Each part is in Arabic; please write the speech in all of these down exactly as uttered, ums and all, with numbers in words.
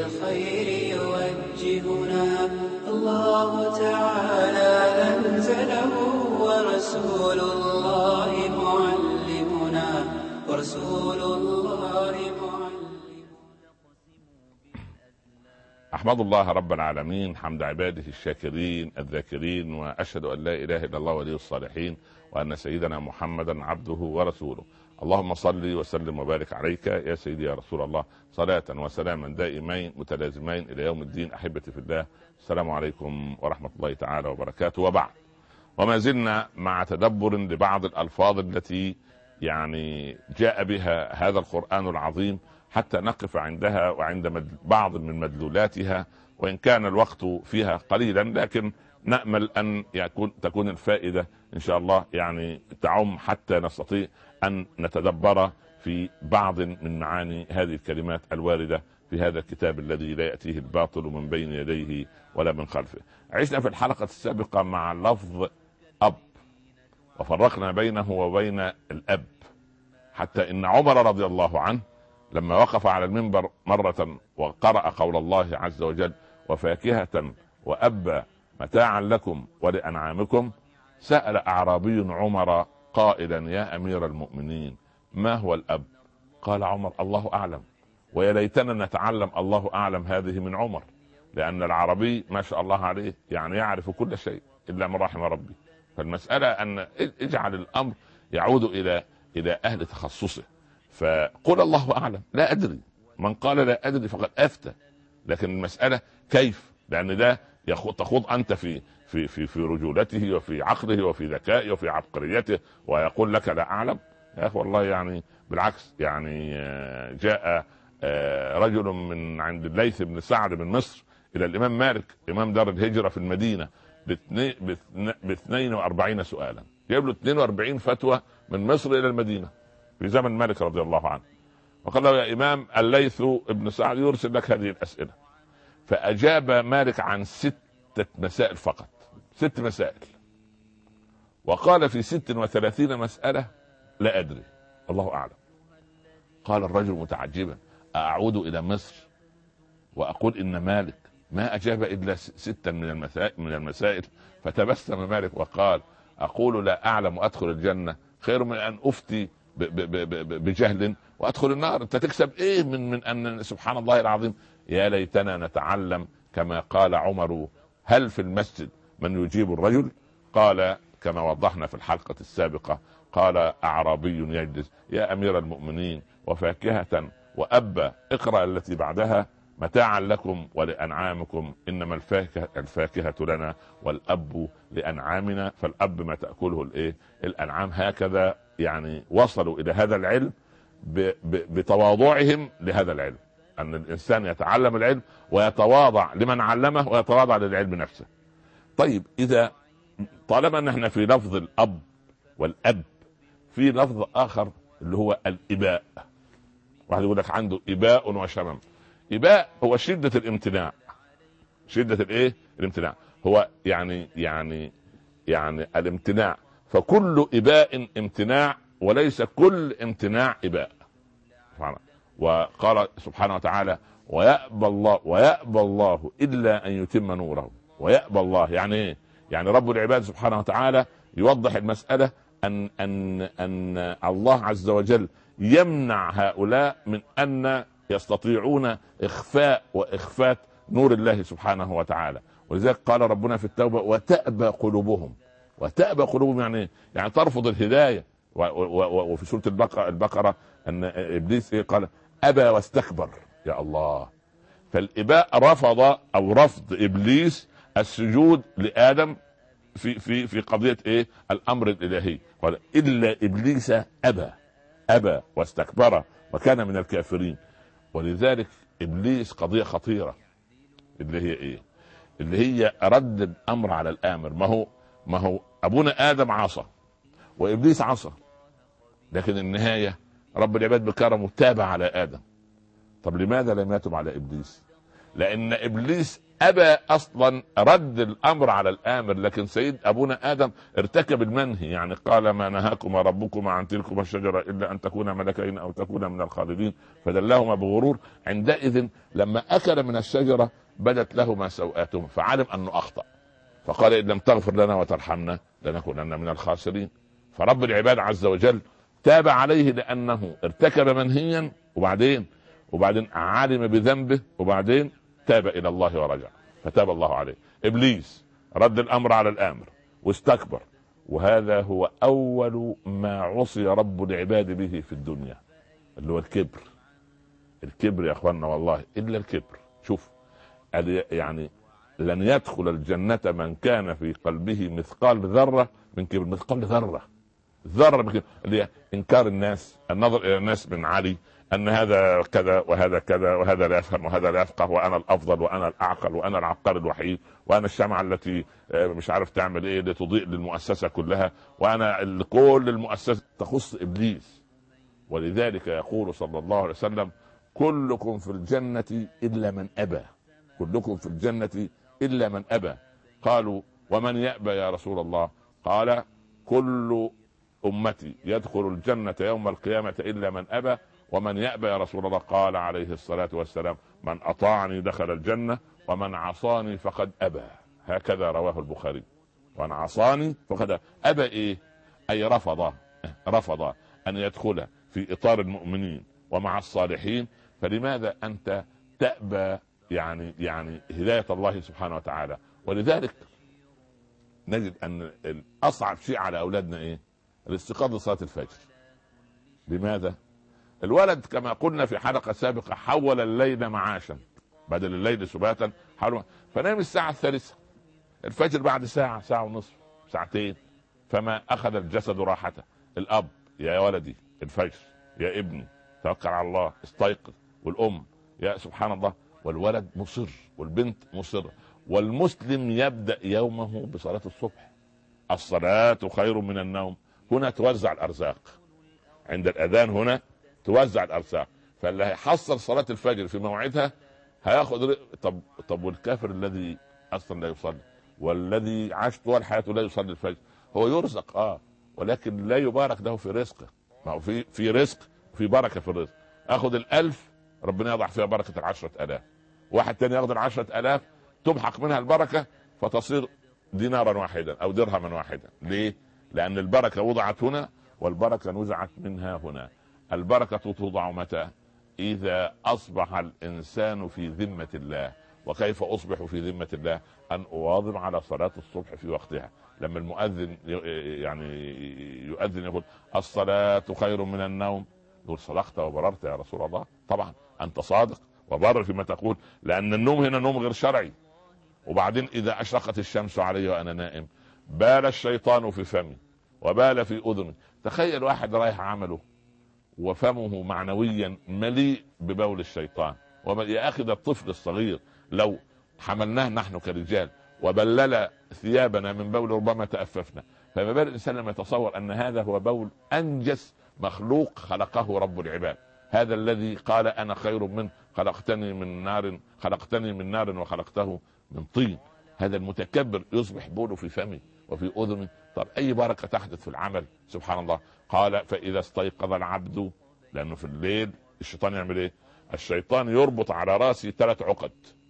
الخير يوجهنا. الله تعالى أنزله ورسول الله معلمنا ورسول الله معلمنا. أحمد الله رب العالمين حمد عباده الشاكرين الذاكرين، وأشهد أن لا إله إلا الله ولي الصالحين، وأن سيدنا محمدا عبده ورسوله. اللهم صل وسلم وبارك عليك يا سيدي يا رسول الله، صلاة وسلاما دائمين متلازمين إلى يوم الدين. أحبتي في الله، السلام عليكم ورحمة الله تعالى وبركاته. وبعد، وما زلنا مع تدبر لبعض الألفاظ التي يعني جاء بها هذا القرآن العظيم، حتى نقف عندها وعند بعض من مدلولاتها، وإن كان الوقت فيها قليلا، لكن نأمل أن يكون تكون الفائدة إن شاء الله يعني تعم، حتى نستطيع أن نتدبر في بعض من معاني هذه الكلمات الواردة في هذا الكتاب الذي لا يأتيه الباطل من بين يديه ولا من خلفه. عشنا في الحلقة السابقة مع لفظ أب، وفرقنا بينه وبين الأب، حتى إن عمر رضي الله عنه لما وقف على المنبر مرة وقرأ قول الله عز وجل: وفاكهة وأبا متاعا لكم ولأنعامكم، سأل أعرابي عمر قائلا: يا أمير المؤمنين، ما هو الأب؟ قال عمر: الله أعلم، ويا ليتنا نتعلم الله أعلم هذه من عمر، لأن العربي ما شاء الله عليه يعني يعرف كل شيء إلا من رحم ربي. فالمسألة أن اجعل الأمر يعود إلى إلى أهل تخصصه، فقل الله أعلم، لا أدري. من قال لا أدري فقد أفتى. لكن المسألة كيف، لأن ده تخوض أنت في في في في رجولته وفي عقله وفي ذكائه وفي عبقريته، ويقول لك لا أعلم. يا أخي والله يعني بالعكس، يعني جاء رجل من عند الليث بن سعد من مصر إلى الإمام مالك إمام دار الهجرة في المدينة باثنين وأربعين سؤالا، جاب له اثنين وأربعين فتوى من مصر إلى المدينة في زمن مالك رضي الله عنه، وقال له: يا إمام، الليث ابن سعد يرسل لك هذه الأسئلة. فأجاب مالك عن ستة مسائل فقط، ست مسائل، وقال في ست وثلاثين مسألة لا أدري، الله أعلم. قال الرجل متعجبا: أعود إلى مصر وأقول إن مالك ما أجاب إلا ستا من المسائل من المسائل فتبسم مالك وقال: أقول لا أعلم وأدخل الجنة خير من أن أفتي بجهل وأدخل النار. أنت تكسب إيه من من أن سبحان الله العظيم. يا ليتنا نتعلم كما قال عمر: هل في المسجد من يجيب الرجل؟ قال كما وضحنا في الحلقة السابقة، قال أعرابي يجلس: يا أمير المؤمنين، وفاكهة وأبا، اقرأ التي بعدها: متاعا لكم ولأنعامكم، إنما الفاكهة, الفاكهة لنا والأب لأنعامنا، فالأب ما تأكله الإيه؟ الأنعام. هكذا يعني وصلوا إلى هذا العلم بتواضعهم لهذا العلم، أن الإنسان يتعلم العلم ويتواضع لمن علمه ويتواضع للعلم نفسه. طيب، إذا طالما نحن في لفظ الأب والأب، في لفظ آخر اللي هو الإباء. واحد يقول لك عنده إباء وشمم. إباء هو شدة الامتناع، شدة الإيه؟ الامتناع. هو يعني يعني يعني الامتناع، فكل إباء امتناع، وليس كل امتناع إباء. وقال سبحانه وتعالى: ويأبى الله ويأبى الله إلا أن يتم نوره. ويأبى الله يعني إيه؟ يعني رب العباد سبحانه وتعالى يوضح المسألة أن أن أن الله عز وجل يمنع هؤلاء من أن يستطيعون إخفاء وإخفاء نور الله سبحانه وتعالى. ولذلك قال ربنا في التوبة: وتأبى قلوبهم. وتأبى قلوبهم يعني إيه؟ يعني ترفض الهداية. وفي سورة البقرة, البقرة أن إبليس إيه؟ قال: أبى واستكبر. يا الله. فالإباء رفض أو رفض إبليس السجود لآدم في في في قضية إيه؟ الأمر الإلهي. قال: إلا إبليس أبى أبى واستكبر وكان من الكافرين. ولذلك إبليس قضية خطيرة، اللي هي إيه؟ اللي هي رد الأمر على الآمر. ما هو ما هو أبونا آدم عصى وإبليس عصى، لكن النهاية رب العباد بكرمه تاب على آدم. طب لماذا لم يتب على إبليس؟ لان ابليس ابى اصلا رد الامر على الامر، لكن سيد ابونا ادم ارتكب المنهي، يعني قال ما نهاكما ربكما عن تلكما الشجره الا ان تكونا ملكين او تكونا من الخالدين فدلهما بغرور. عندئذ لما اكل من الشجره بدت لهما سوءاتهما فعلم انه اخطا، فقال ان لم تغفر لنا وترحمنا لنكونن من الخاسرين. فرب العباد عز وجل تاب عليه لانه ارتكب منهيا، وبعدين وبعدين علم بذنبه، وبعدين تاب الى الله ورجع فتاب الله عليه. ابليس رد الامر على الامر واستكبر، وهذا هو اول ما عصي رب العباد به في الدنيا، اللي هو الكبر. الكبر يا اخوانا والله الا الكبر. شوف يعني لن يدخل الجنة من كان في قلبه مثقال ذرة من كبر. مثقال ذرة ذرة من كبر، اللي هي انكار الناس، النظر الى الناس من علي، ان هذا كذا وهذا كذا وهذا لا يفهم وهذا لا يفقه، وانا الافضل وانا الاعقل وانا العبقري الوحيد، وانا الشمعة التي مش عارف تعمل ايه لتضيء للمؤسسة كلها، وانا كل المؤسسة تخص ابليس. ولذلك يقول صلى الله عليه وسلم كلكم في الجنة الا من ابى. كلكم في الجنة الا من ابى. قالوا ومن يأبى يا رسول الله؟ قال كل امتي يدخل الجنة يوم القيامة الا من ابى. ومن يأبى يا رسول الله؟ قال عليه الصلاة والسلام من اطاعني دخل الجنة ومن عصاني فقد ابى. هكذا رواه البخاري. ومن عصاني فقد ابى. ابى ايه؟ اي رفض رفض ان يدخل في اطار المؤمنين ومع الصالحين. فلماذا انت تأبى يعني يعني هداية الله سبحانه وتعالى؟ ولذلك نجد ان الاصعب شيء على اولادنا ايه؟ الاستيقاظ لصلاة الفجر. لماذا؟ الولد كما قلنا في حلقة سابقة حول الليل معاشا، بدل الليل سباتا حول، فنام الساعة الثالثة. الفجر بعد ساعة ساعة ونصف ساعتين، فما اخذ الجسد راحته. الاب يا ولدي الفجر، يا ابني توكل على الله استيقظ، والام يا سبحان الله، والولد مصر والبنت مصرة. والمسلم يبدأ يومه بصلاة الصبح. الصلاة خير من النوم. هنا توزع الأرزاق، عند الأذان هنا توزع الأرزاق. فاللي هيحصل صلاة الفجر في موعدها هياخد. طب طب والكافر الذي أصلا لا يصلي والذي عاش طول حياته لا يصلي الفجر، هو يرزق اه ولكن لا يبارك له في رزقه. ما هو في في رزق في بركة في الرزق. أخذ الألف ربنا يضع فيها بركة العشرة آلاف. واحد تاني ياخذ العشرة آلاف تمحق منها البركة فتصير دينارا واحدا أو درهما واحدا. ليه؟ لأن البركة وضعت هنا والبركة نزعت منها هنا. البركة توضع متى؟ إذا أصبح الإنسان في ذمة الله. وكيف أصبح في ذمة الله؟ أن أواظب على صلاة الصبح في وقتها. لما المؤذن يعني يؤذن يقول الصلاة خير من النوم، يقول صدقت وبررت يا رسول الله. طبعا أنت صادق وبر فيما تقول، لأن النوم هنا نوم غير شرعي. وبعدين إذا أشرقت الشمس علي وأنا نائم بال الشيطان في فمي وبال في أذني. تخيل واحد رايح عمله وفمه معنويا مليء ببول الشيطان. يا أخي ده الطفل الصغير لو حملناه نحن كرجال وبلل ثيابنا من بول ربما تأففنا، فما بال الإنسان لما يتصور أن هذا هو بول أنجس مخلوق خلقه رب العباد. هذا الذي قال أنا خير منه خلقتني من نار خلقتني من نار وخلقته من طين. هذا المتكبر يصبح بوله في فمي وفي أذني. طب أي بركة تحدث في العمل؟ سبحان الله. قال فإذا استيقظ العبد، لأنه في الليل الشيطان يعمل إيه؟ الشيطان يربط على راسي ثلاث عقد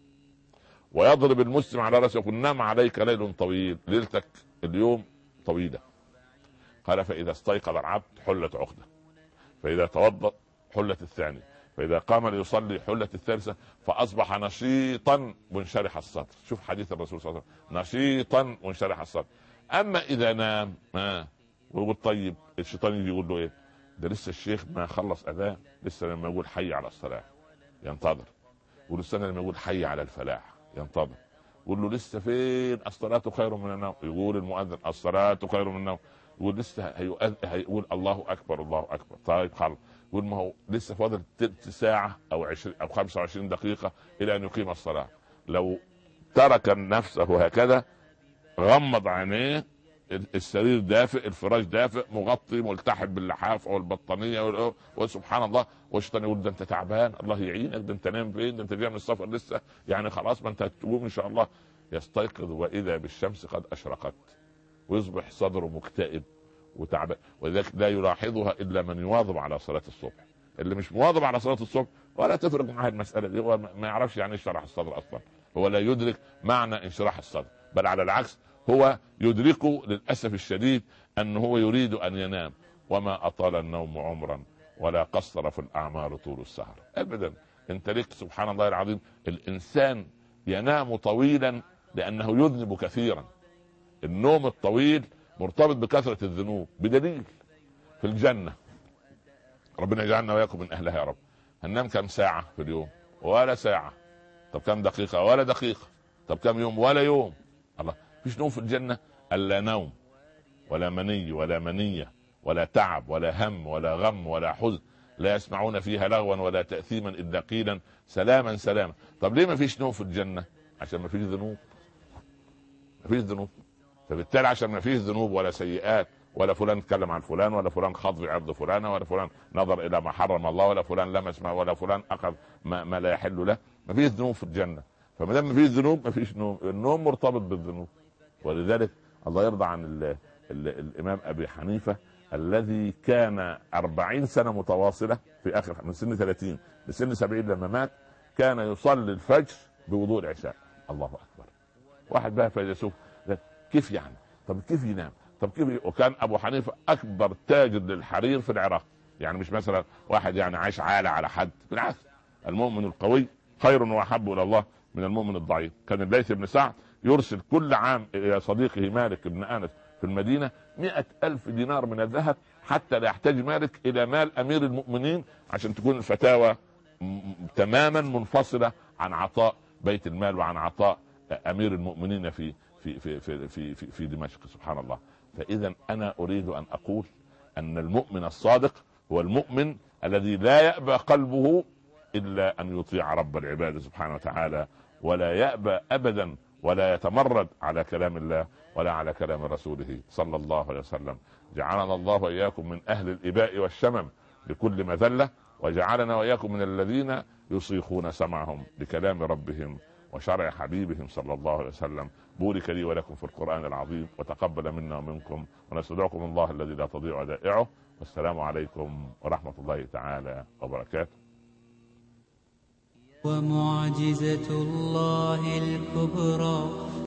ويضرب المسلم على راسه يقول نام عليك ليل طويل، ليلتك اليوم طويلة. قال فإذا استيقظ العبد حلت عقدة، فإذا توضأ حلت الثاني، فإذا قام ليصلي حلت الثالثة، فأصبح نشيطا منشرح الصدر. شوف حديث الرسول صلى الله عليه وسلم، نشيطا منشرح الصدر. أما إذا نام ما ويقول طيب الشيطان يجي يقول له إيه؟ ده لسه الشيخ ما خلص أذان، لسه لما يقول حي على الصلاة ينتظر، يقول لسه لما يقول حي على الفلاح ينتظر، يقول له لسه فين الصلاة خير من النوم، يقول المؤذن الصلاة خير من النوم، يقول لسه هيقول الله أكبر الله أكبر. طيب خلص، يقول ما هو لسه فاضل تلت ساعة أو عشرين أو خمسة وعشرين دقيقة إلى أن يقيم الصلاة. لو ترك نفسه هكذا غمض عينيه السرير دافئ، الفراش دافئ، مغطي ملتحب باللحاف او البطانيه، وسبحان الله والشيطان يقول ده انت تعبان، الله يعينك، ده انت نايم فين، ده انت جاي من السفر لسه، يعني خلاص ما انت هتقوم ان شاء الله. يستيقظ واذا بالشمس قد اشرقت، ويصبح صدره مكتئب وتعبان. ولذلك لا يلاحظها الا من يواظب على صلاه الصبح. اللي مش مواظب على صلاه الصبح ولا تفرق معاه المساله دي، هو ما يعرفش يعني ايه شرح الصدر اصلا، هو لا يدرك معنى انشراح الصدر، بل على العكس هو يدركه للاسف الشديد انه هو يريد ان ينام. وما اطال النوم عمرا ولا قصر في الاعمار طول السهر ابدا. انت ليك سبحان الله العظيم الانسان ينام طويلا لانه يذنب كثيرا. النوم الطويل مرتبط بكثرة الذنوب، بدليل في الجنة، ربنا يجعلنا وياكم من اهلها يا رب، هننام كم ساعة في اليوم؟ ولا ساعة. طب كم دقيقة؟ ولا دقيقة. طب كم يوم؟ ولا يوم. الله، فيش نوم في الجنة الا نوم، ولا مني ولا منية ولا تعب ولا هم ولا غم ولا حزن، لا يسمعون فيها لغوا ولا تأثيما الا قيلا سلاما سلاما. طب ليه ما فيش نوم في الجنة؟ عشان ما فيش ذنوب، ما فيش ذنوب. فبالتالي عشان ما فيش ذنوب ولا سيئات، ولا فلان اتكلم عن فلان، ولا فلان خاض في عرض فلانه، ولا فلان نظر الى ما حرم الله، ولا فلان لمس ما، ولا فلان اخذ ما, ما لا يحل له، ما فيش ذنوب في الجنه. فما دام ما فيش ذنوب ما فيش نوم، النوم مرتبط بالذنوب. ولذلك الله يرضى عن ال ال الامام ابي حنيفه الذي كان أربعين سنة متواصله في اخر من سن ثلاثين لسن سبعين لما مات، كان يصلي الفجر بوضوء العشاء. الله اكبر. واحد بقى فيلسوف كيف يعني؟ طب كيف ينام؟ طب كيف؟ وكان ابو حنيفه اكبر تاجر للحرير في العراق، يعني مش مثلا واحد يعني عايش عالة على حد، بالعكس المؤمن القوي خير واحب الى الله من المؤمن الضعيف. كان الليث بن سعد يرسل كل عام الى صديقه مالك بن انس في المدينه مئة الف دينار من الذهب حتى لا يحتاج مالك الى مال امير المؤمنين، عشان تكون الفتاوى تماما منفصله عن عطاء بيت المال وعن عطاء امير المؤمنين في في في في في في, في دمشق. سبحان الله. فاذا انا اريد ان اقول ان المؤمن الصادق هو المؤمن الذي لا يأبى قلبه الا ان يطيع رب العباد سبحانه وتعالى، ولا يأبى ابدا ولا يتمرد على كلام الله ولا على كلام رسوله صلى الله عليه وسلم. جعلنا الله واياكم من اهل الاباء والشمم لكل مذله، وجعلنا واياكم من الذين يصيخون سمعهم لكلام ربهم وشرع حبيبهم صلى الله عليه وسلم. بورك لي ولكم في القرآن العظيم، وتقبل منا ومنكم، ونستودعكم الله الذي لا تضيع ودائعه. والسلام عليكم ورحمة الله تعالى وبركاته. ومعجزة الله الكبرى